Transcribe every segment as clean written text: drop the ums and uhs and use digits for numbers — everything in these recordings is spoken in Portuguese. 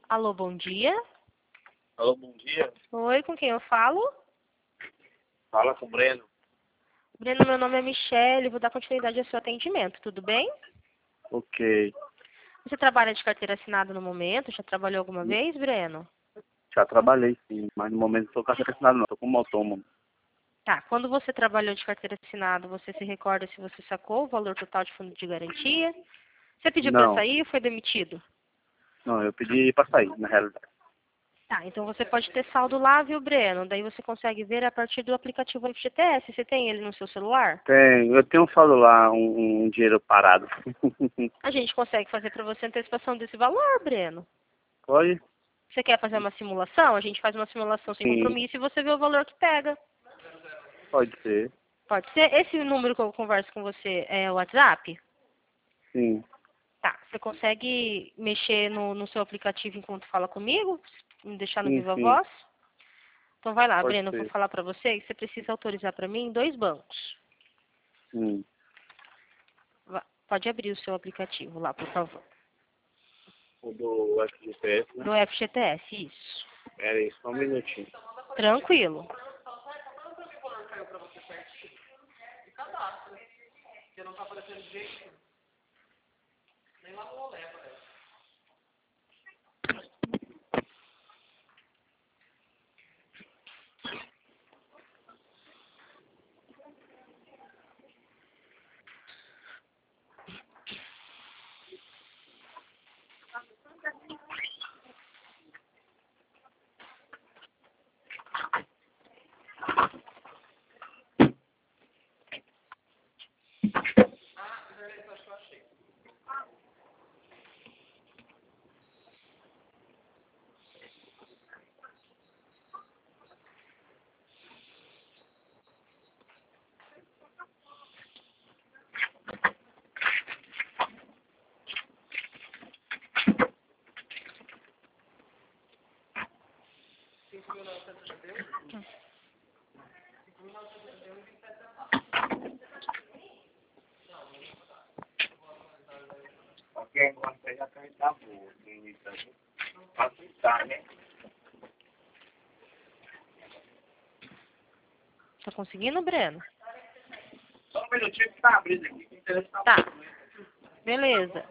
Alô, bom dia. Alô, bom dia. Oi, com quem eu falo? Fala com o Breno. Breno, meu nome é Michele, vou dar continuidade ao seu atendimento, tudo bem? Ok. Você trabalha de carteira assinada no momento? Já trabalhou alguma vez, Breno? Já trabalhei sim, mas no momento não estou com carteira assinada não, estou como autônomo. Tá, quando você trabalhou de carteira assinada, você se recorda se você sacou o valor total de fundo de garantia? Você pediu para Não, sair ou foi demitido? não, eu pedi para sair, na realidade. Tá, então você pode ter saldo lá, viu, Breno? Daí você consegue ver a partir do aplicativo FGTS. Você tem ele no seu celular? Eu tenho um saldo lá, um dinheiro parado. A gente consegue fazer para você antecipação desse valor, Breno. Pode? Você quer fazer uma simulação? A gente faz uma simulação sem Sim, compromisso e você vê o valor que pega. pode ser. Pode ser? Esse número que eu converso com você é o WhatsApp? Sim, Tá. Você consegue mexer no seu aplicativo enquanto fala comigo? Me deixar no sim, Viva sim, Voz? Então vai lá, pode Breno, eu vou ser. falar para você que você precisa autorizar para mim 2 bancos. Sim. Pode abrir o seu aplicativo lá, por favor. O do FGTS, né? Do FGTS, isso. Pera aí, só um minutinho. Tranquilo. Ok, agora você já tá boa. Facilitar, né? Tá conseguindo, Breno? Só um minutinho que tá abrindo aqui, que o interesse tá Tá. bom. Beleza.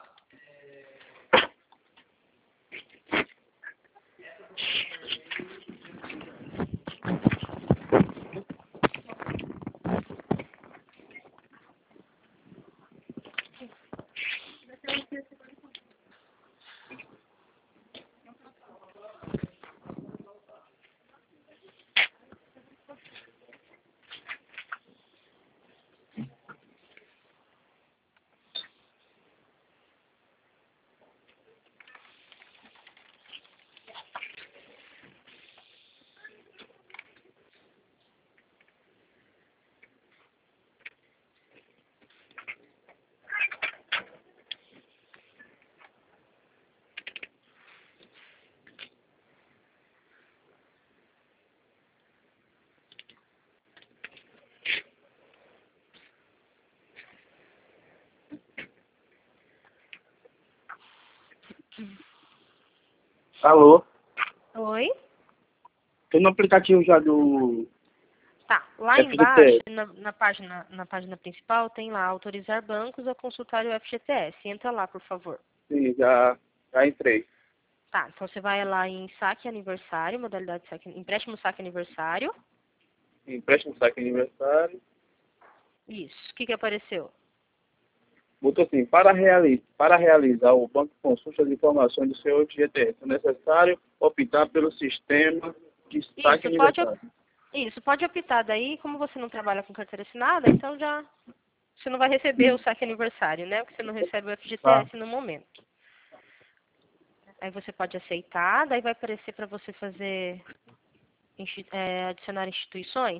Alô? Oi? Tô no aplicativo já do Tá, lá embaixo, FGTS. na página principal, tem lá autorizar bancos a consultar o FGTS. Entra lá, por favor. Sim, já entrei. Tá, então você vai lá em saque aniversário, modalidade saque, empréstimo saque aniversário. Empréstimo saque aniversário. Isso. O que apareceu? Botou assim, para realizar o banco consulta as informações do seu FGTS, é necessário optar pelo sistema de saque Isso, pode, aniversário. isso, pode optar. Daí, como você não trabalha com carteira assinada, então já você não vai receber o saque aniversário, né? Porque você não recebe o Tá. FGTS no momento. Aí você pode aceitar, daí vai aparecer para você fazer adicionar instituições.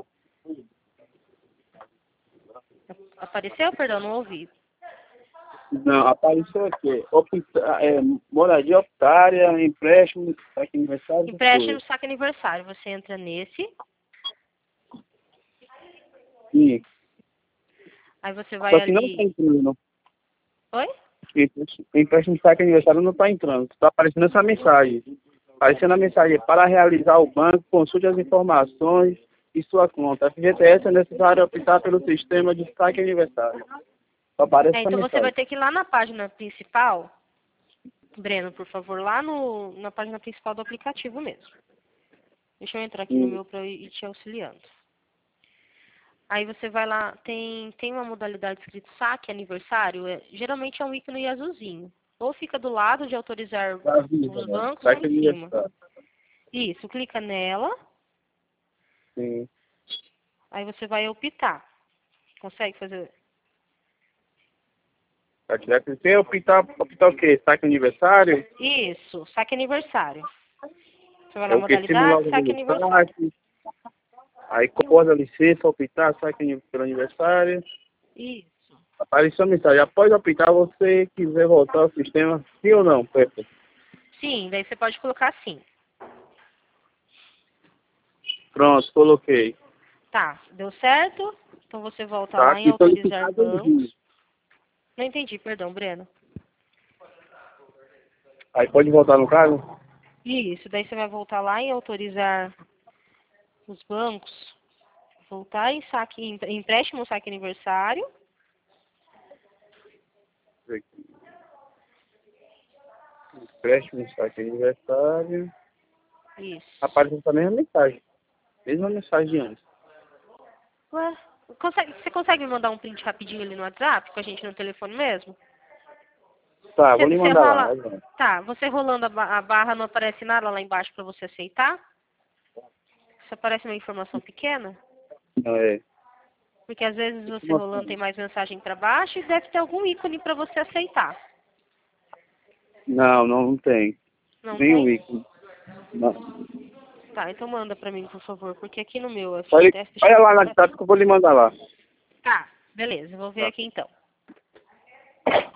Apareceu? Perdão, não ouvi. Não, apareceu aqui. Moradia optária, empréstimo, saque aniversário, essas Empréstimo coisas. saque aniversário. Você entra nesse, Sim. aí você vai Só que não tá ali. entrando. Oi? Empréstimo de saque aniversário não está entrando. Está aparecendo essa mensagem. Aparecendo a mensagem: para realizar o banco, consulte as informações e sua conta. FGTS é necessário optar pelo sistema de saque aniversário. Só aparece essa Então você vai mensagem. ter que ir lá na página principal, Breno, por favor, lá na página principal do aplicativo mesmo. Deixa eu entrar aqui no meu para eu ir te auxiliando. Aí você vai lá, tem uma modalidade escrito saque aniversário, geralmente é um ícone azulzinho. Ou fica do lado de autorizar os bancos ou Saque em cima. aniversário. Isso, clica nela, Sim. aí você vai optar. Consegue fazer? Você optar o quê? Saque aniversário? Isso, saque aniversário. Você vai É na o que? Simular modalidade, o saque do aniversário. saque. Aí compor a licença, optar, saque pelo aniversário. Isso. Apareceu a mensagem: após optar, você quiser voltar ao sistema, sim ou não, Pepe? Sim, daí você pode colocar sim. Pronto, coloquei. Tá, deu certo? Então você volta Tá lá em aqui autorizar solicitado envio. bancos. Não entendi, perdão, Breno. Aí pode voltar no caso? Isso, daí você vai voltar lá em autorizar os bancos. Voltar em saque, empréstimo saque aniversário. Empréstimo, saque aniversário. Isso. Apareceu essa mesma mensagem. Mesma mensagem de antes. Ué, você consegue me mandar um print rapidinho ali no WhatsApp com a gente no telefone mesmo? Tá, vou lhe Você mandar lá. rola. Tá, você rolando a barra não aparece nada lá embaixo para você aceitar? Só aparece uma informação pequena? Não, é. Porque às vezes você rolando tem mais mensagem para baixo e deve ter algum ícone para você aceitar. Não, não tem. Não Nem o tem? ícone. Não. Tá, então manda para mim, por favor, porque aqui no meu Olha, FGTS... olha lá na WhatsApp que eu vou lhe mandar lá. Tá, beleza, vou ver Tá. aqui então.